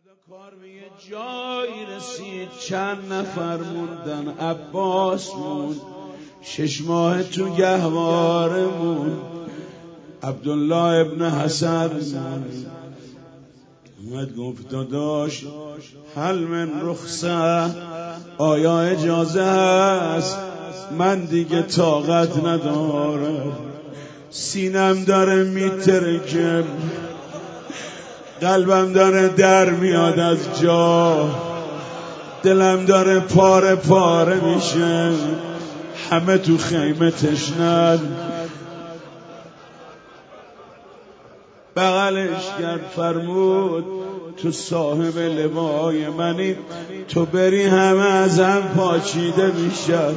کار به یه جایی رسید، چند نفر موندن. عباس موند، 6 ماه تو گهواره موند. عبدالله ابن حسن موند. اومد گفت داداش هل من رخصه، آیا اجازه هست؟ من دیگه طاقت ندارم، سینم داره میترکه، قلبم داره در میاد از جا، دلم داره پاره پاره میشه، همه تو خیمه تشنن. بغلش کرد فرمود تو صاحب لوای منی، تو بری همه ازم پاچیده میشن.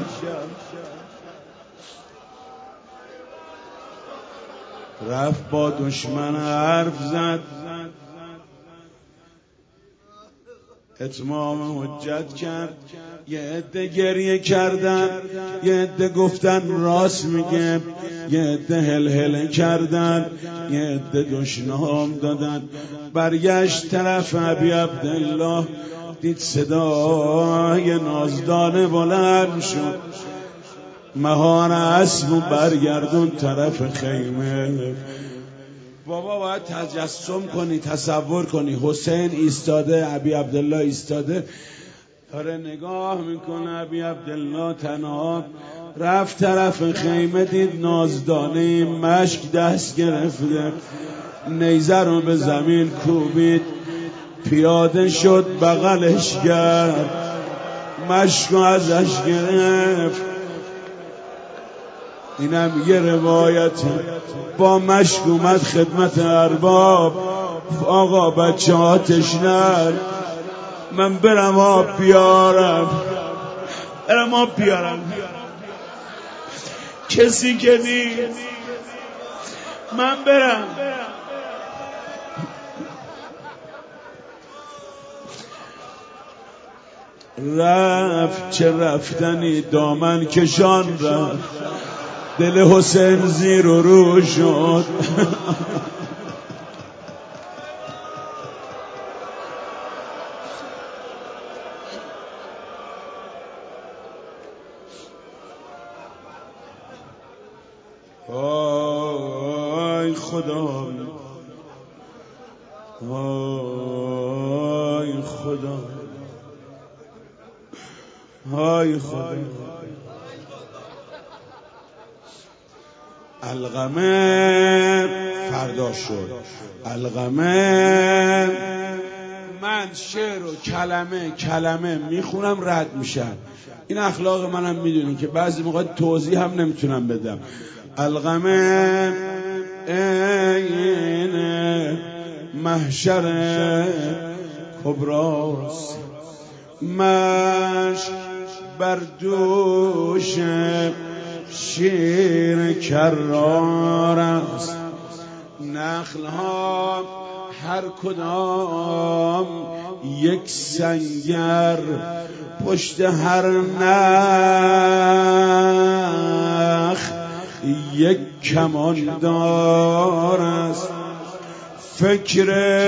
رفت با دشمن حرف زد، اتمام حجت کرد. یه عده گریه کردن، یه عده گفتن راست میگه، یه عده هل کردن، یه عده دشنام دادن. برگشت طرف ابی عبدالله، دید صدای نازدانه بلند شد. مهار اسب و برگردون طرف خیمه. بابا باید تجسم کنی، تصور کنی. حسین ایستاده، ابی عبدالله ایستاده، داره نگاه میکنه. ابی عبدالله تنها رفت طرف خیمه، دید نازدانه مشک دست گرفته، نیزه رو به زمین کوبید، پیاده شد بغلش کرد، مشک رو ازش گرفت. اینم یه روایت. با مشک اومد خدمت ارباب، آقا بچه ها تشنن، من برم آب بیارم، کسی که نیست، من برم. رفت، چه رفتنی، دامن کشان رفت، دل حسین زیر و رو شد. آی خدا، آی خدا، آی خدا. القمه فردا شد. القمه من شعر و کلمه میخونم رد میشم. این اخلاق منم میدونین که بعضی موقع توضیح هم نمیتونم بدم. القمه این محشر کبراست، مشک بر دوش شیر کرار است. نخل ها هر کدام یک سنگر، پشت هر نخل یک کماندار است. فکر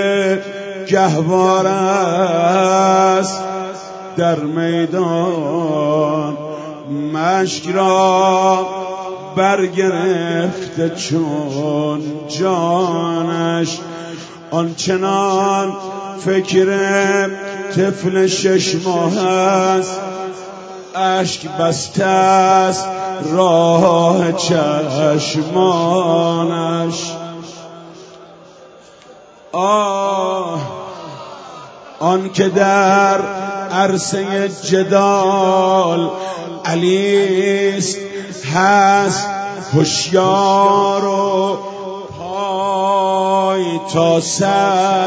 گهوار است در میدان، مشک را برگرفته چون جانش. آنچنان فکر طفل 6 ماه است، اشک بسته است راه چشمانش. آن که در عرصه جدال علیست، هست هوشیار و پای تا سر.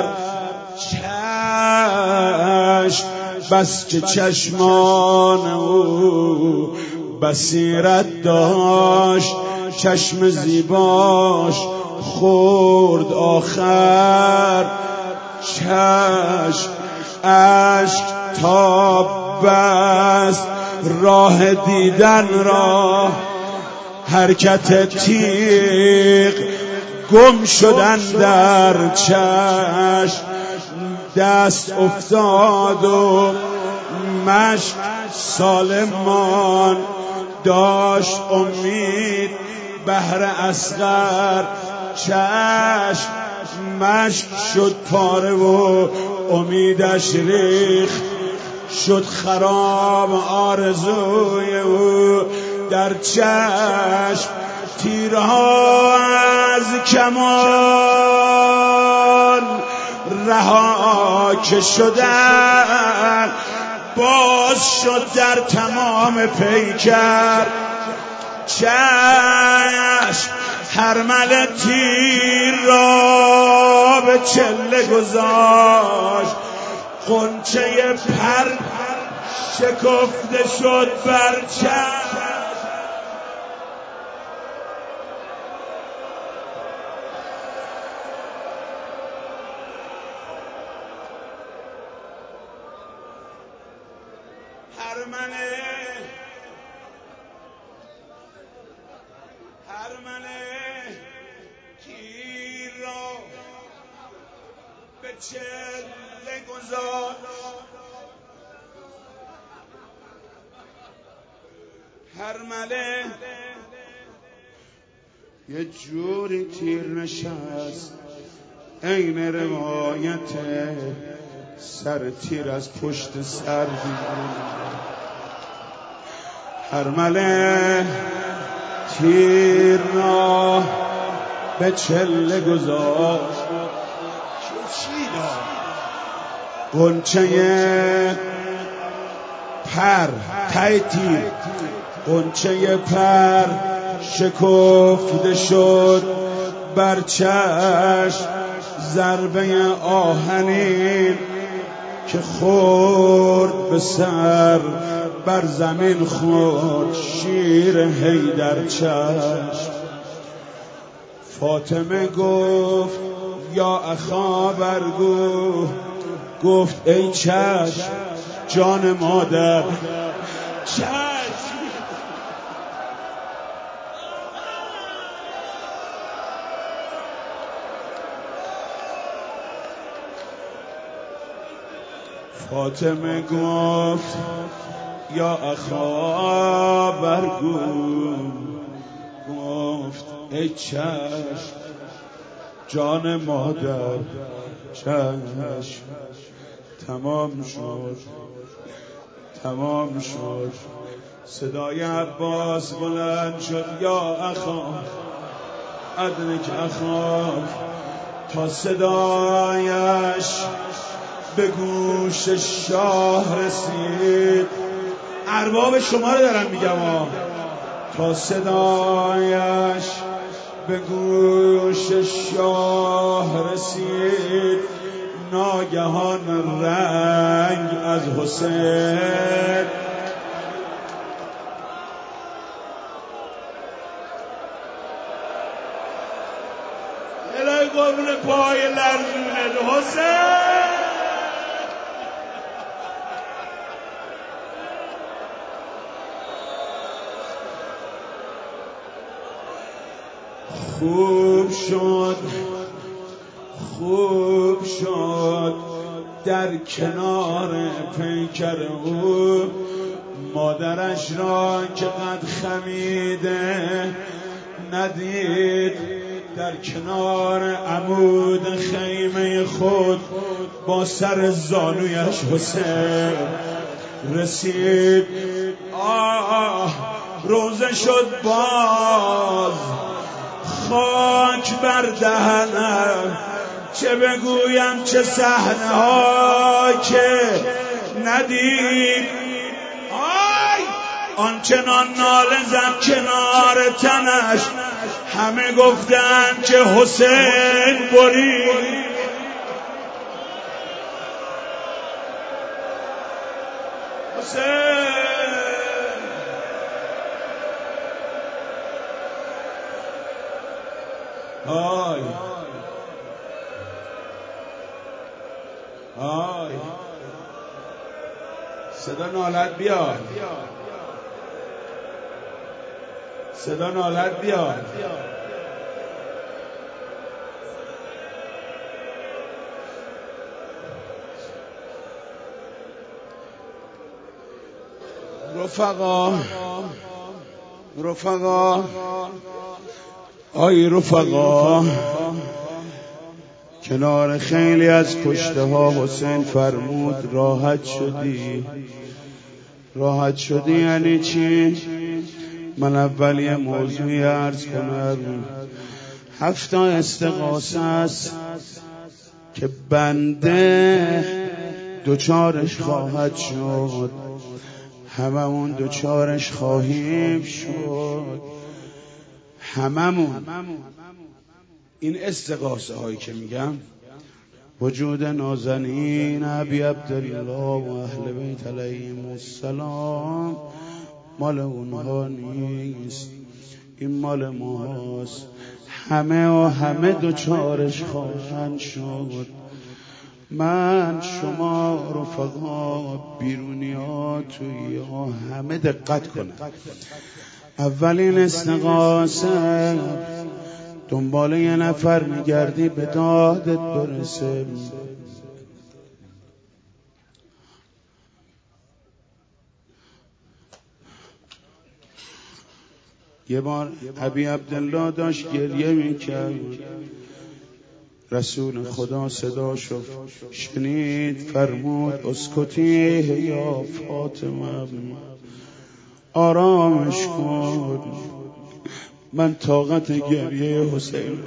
چشم بس که چشمان او بصیرت داشت، چشم زیباش خورد آخر. چشم اشک تا بست راه دیدن را، حرکت تیغ گم شدن در چشم. دست افتاد و مشک سالم مان، داشت امید بهر اصغر، چشم مشک شد پاره و امیدش ریخت، شد خراب آرزوی او. در چشم تیرها از کمان رها که شدن، باز شد در تمام پیکر. چشم هرمل تیر را به چله گذاشت، غنچه پر شکفته شد بر چشم. هرمل تیر را به چله گذاشت، هرمله یه جوری تیر نشست، عین روایت سر تیر از پشت سر بیرون. هرمله تیر را به چله گذاشت، غنچه پر ته تیر، غنچه پر شکفته شد بر چشم. ضربه آهنین که خورد به سر، بر زمین خورد شیر حیدر چشم. فاطمه گفت یا اخا برگو، گفت ای چشم جان مادر، چشم. فاطمه گفت یا اخا برگو، گفت ای چشم جان مادر، چشم. تمام شد، تمام شد. صدای عباس بلند شد یا اخا ادرک اخا، تا صدایش به گوش شاه رسید. ارباب شما رو دارم میگم تا صدایش به گوش شاه رسید. ناگهان رنگ از حسین الهی قربون پای لرزونت حسین. خوب شد، خوب شد در کنار پیکر او، مادرش را که قد خمیده ندید. در کنار عمود خیمه خود با سر زانویش حسین رسید. روزه شد باز خاک بر دهنم، چه بگویم چه صحنه ها که ندید. آنچنان ناله زد کنار تنش، همه گفتند که حسین برید. حسین آی آی صدا نالت بیاد، صدا نالت بیاد. رفقا آی رفقا، کنار خیلی از کشته ها حسین فرمود راحت شدی یعنی چی؟ من اول یه موضوعی عرض کنم. 7 استغاثه است که بنده دوچارش خواهد شد، هممون دوچارش خواهیم شد، هممون. این استغاثه هایی که میگم وجود نازنین ابی عبدالله و اهل بیت علیهم السلام مال اونها نیست، این مال ماست. همه دوچارش خواهند شد. من شما رفقا بیرونی ها توی ها همه دقت کنن. اولین استغاثه دنبال یه نفر میگردی به دادت برسه. یه بار ابی عبدالله داشت گریه میکرد، رسول خدا صداشو شنید، فرمود اسکتی یا فاطمه، آرامش کن، من طاقت گریه حسین.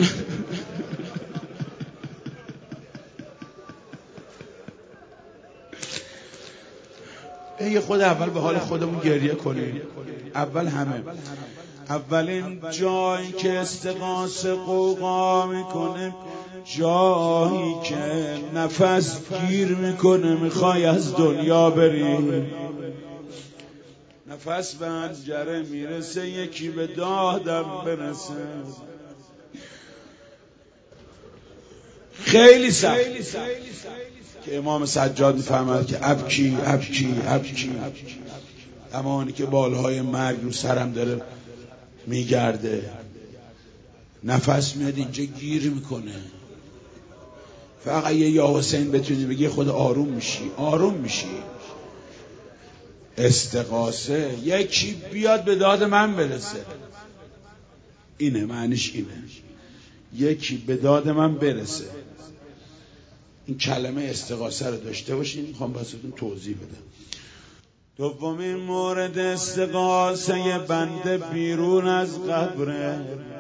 یه خود اول به حال خودمون گریه کنیم. اول همه اولین جایی که استغاثه قوقا میکنه، جایی که نفس گیر میکنه، میخوای از دنیا بری، نفس به حنجره میرسه، یکی به دادم برسه. خیلی سخت که امام سجاد میفهمد که ابکی زمانی که بالهای مرگ رو سرم داره میگرده، نفس میاد اینجا گیر میکنه، فقط یه یا حسین بتونی بگی خود آروم میشی. استغاثه یکی بیاد به داد من برسه، اینه معنیش، اینه یکی به داد من برسه. این کلمه استغاثه رو داشته باشین. میخوام براتون توضیح بدم. دومین مورد استغاثه بنده بیرون از قبره،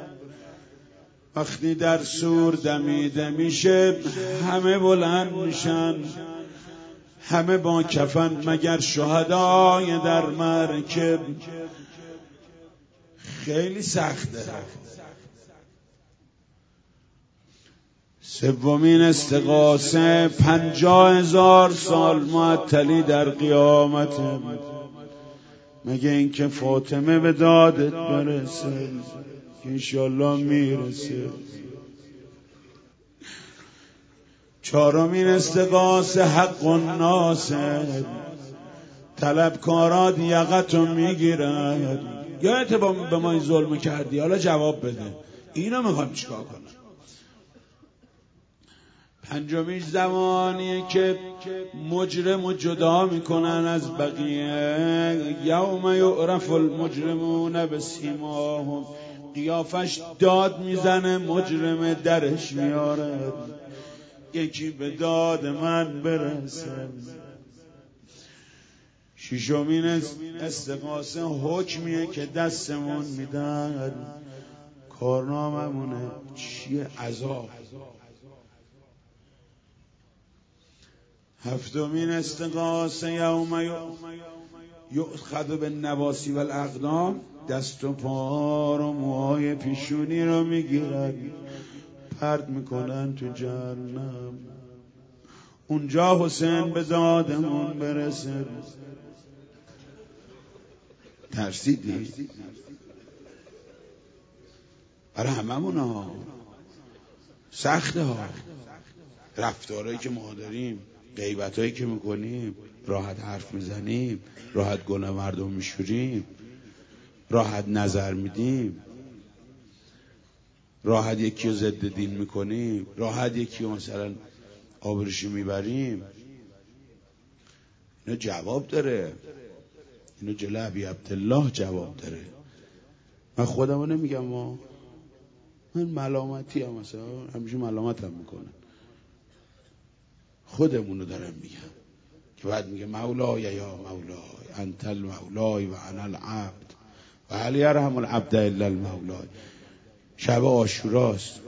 وقتی در سور دمیده میشه، همه بلند میشن، همه با کفن مگر شهدای در مرکب. خیلی سخته. سومین استغاثه 50,000 سال معطلی در قیامت، مگه اینکه فاطمه به دادت برسه که انشالله میرسه. چهارمین استغاثه حق الناس، طلبکارات یقتو میگیرن، یادت به ما این ظلم کردی، حالا جواب بده، اینو میخوام چیکار کنم. پنجمیش زمانیه که مجرم جدا میکنن از بقیه، یوم یعرف المجرمون بسیماهم، قیافش داد میزنه، مجرم درش میاره، یکی به داد من برسه. ششمین استغاثه حکمیه که دستمون میدن، کارناممونه چیه؟ عذاب. هفتمین استغاثه یوم یؤخذ بالنواصی والاقدام، دست و پا و موهای پیشونی رو میگیرن، پرت میکنن تو جهنم. اونجا حسین به دادمون برسه. ترسیدی؟ برای هممون ها سخته ها. رفتارهایی که ما داریم، غیبتایی که میکنیم، راحت حرف میزنیم، راحت گناه مردم میشوریم، راحت نظر میدیم، راحت یکی رو ضد دین میکنیم، راحت یکی رو مثلا آبروشو میبریم. اینا جواب داره. اینو جلو ابی عبدالله جواب داره. من خودمو نمیگم، من ملامتی هم مثلا همیشه ملامتم میکنن، خودمونو دارم میگم که بعد میگه مولای یا مولای انت المولای و انا العبد و هل یرحم العبد الا المولای. شب عاشوراست،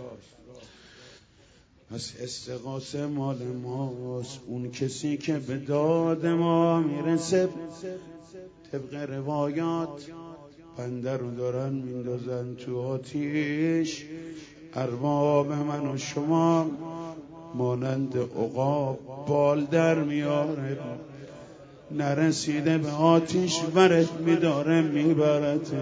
پس استغاثه مال ماست. اون کسی که به داد ما میرسه، طبق روایات بنده رو دارن میندازن تو آتیش. ارباب من و شما مانند عقاب بال در میاره، نرسیده به آتیش ورت میداره میبرت.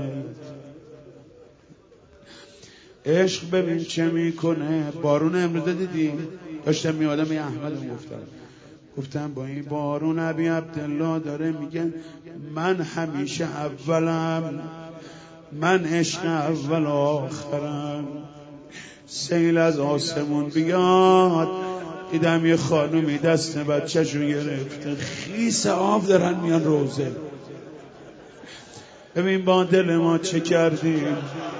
عشق ببین چه میکنه. بارون امروز دیدیم، داشتم میادم یه احمدم گفتم با این بارون ابی عبدالله داره میگن من همیشه اولم، من عشق اول آخرم. سیل از آسمون بیاد، دیدم یه خانومی دست بچه‌شو گرفته، خیس آب دارن میان روزه. ببین با دل ما چه کردیم.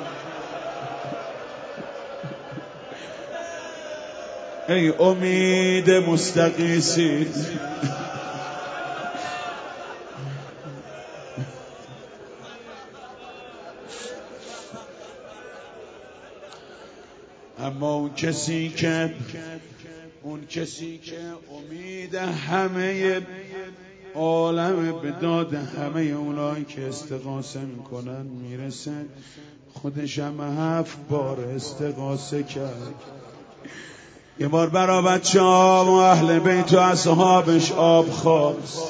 ای امید مستغیثی، اما اون کسی که امید همه عالم به داد همه اونایی که استغاثه میکنن میرسه، خودش هم 7 بار استغاثه کرد. یه بار برا بچه ها و اهل بیت و اصحابش آب خواست.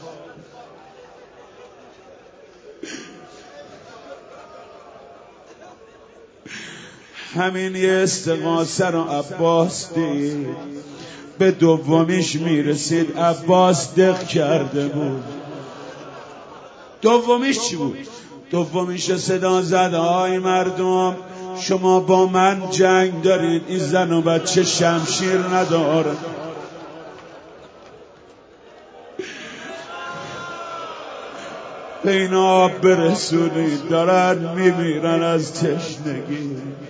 همین یه استغاثه رو عباس دید، به دومیش میرسید عباس دق کرده بود. دومیش چی بود؟ دومیش صدا زد آی مردم، شما با من جنگ دارید، این زن و بچه شمشیر نداره. به این آب برسونید، دارن میمیرن از تشنگی.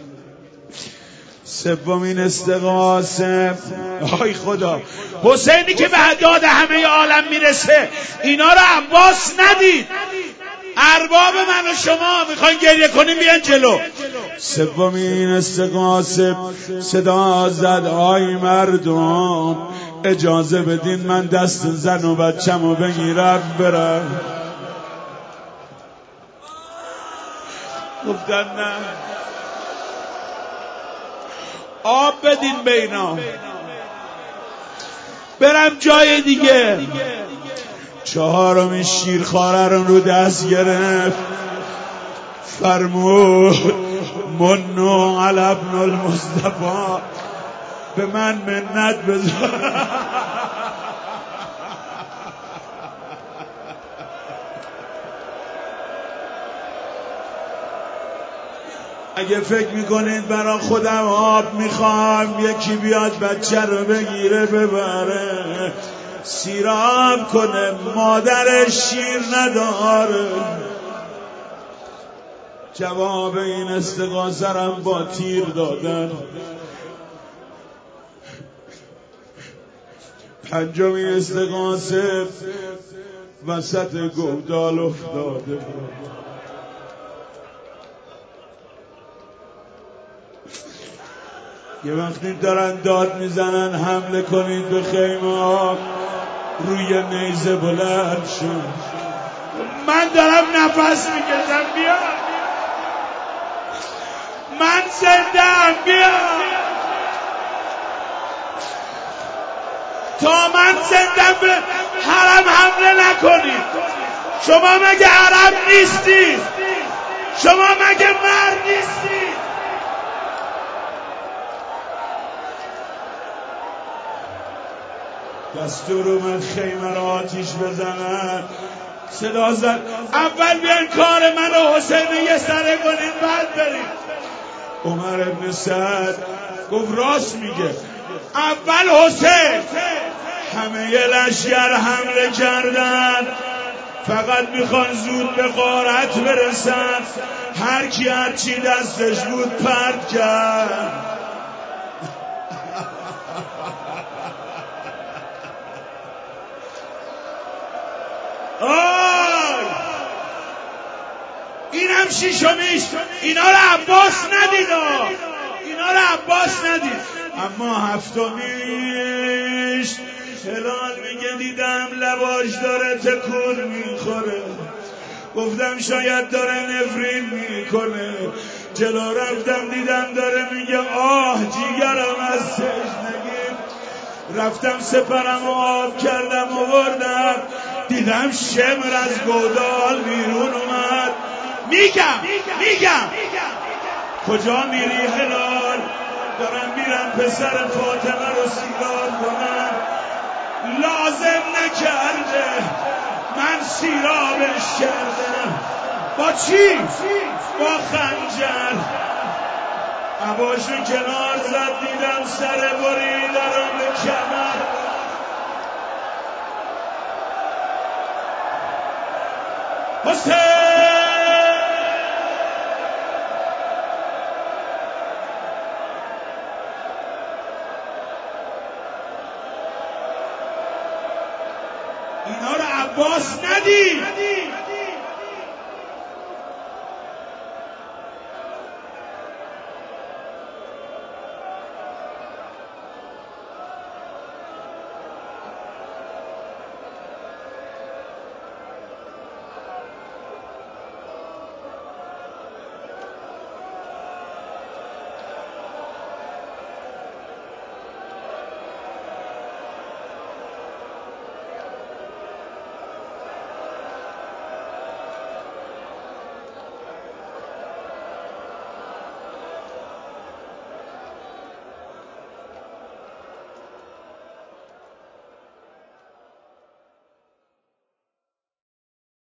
سومین استغاثه، آی خدا، حسینی که به داد همه عالم میرسه، اینا رو عباس ندید. ارباب من و شما میخواین گریه کنیم بیان جلو. سومین استغاثه صدا زد آی مردم، اجازه بدین من دست زن و بچه‌مو بگیرم برم. گفتن نه، آب بدین به اینا، برم جای دیگه. چهارمین شیرخواره رو دست گرفت، فرمود منو علی ابن المصطفی، به من منت بذار. اگه فکر میکنید برا خودم آب میخوام، یکی بیاد بچه رو بگیره ببره سیراب کنه، مادرش شیر نداره. جواب این استغاثه رم با تیر دادن. پنجمین استغاثه وسط گودال افتاده. یه وقتی دارن داد میزنن حمله کنید به خیمه ها، روی نیزه بلند شد. من دارم نفس میکشم، بیا، من زنده‌ام، بیا، تا من زنده‌ام به حرم حمله نکنید. شما مگه عرب نیستید؟ شما مگه مرد نیستید؟ دستور اومد خیمه را آتیش بزنن. صدا زد اول بیان کار من و حسین یه سره کنین بعد بریم. عمر ابن سعد گفت راست میگه، اول حسین. همه یه لشگر حمله کردن، فقط میخوان زود به غارت برسن، هر کی هرچی دستش بود پرت کرد. آی اینم شیشمیش، اینا رو عباس ندید، اینا رو عباس ندید. اما هفتمیش هلال میگه دیدم لباش داره تکون میخوره، گفتم شاید داره نفرین میکنه. جلو رفتم دیدم داره میگه آه جیگرم از تشنگی. رفتم سپرم و آب کردم و بردم، دیدم شمر از گودال بیرون اومد. میگم کجا میری هلال؟ دارم میرم پسر فاطمه رو سیراب کنم. لازم نکرده من سیرابش کردم. با چی؟ با خنجر. عباشو کنار زد دیدم سر بریده رو به کمر. حسین اینا رو عباس ندید.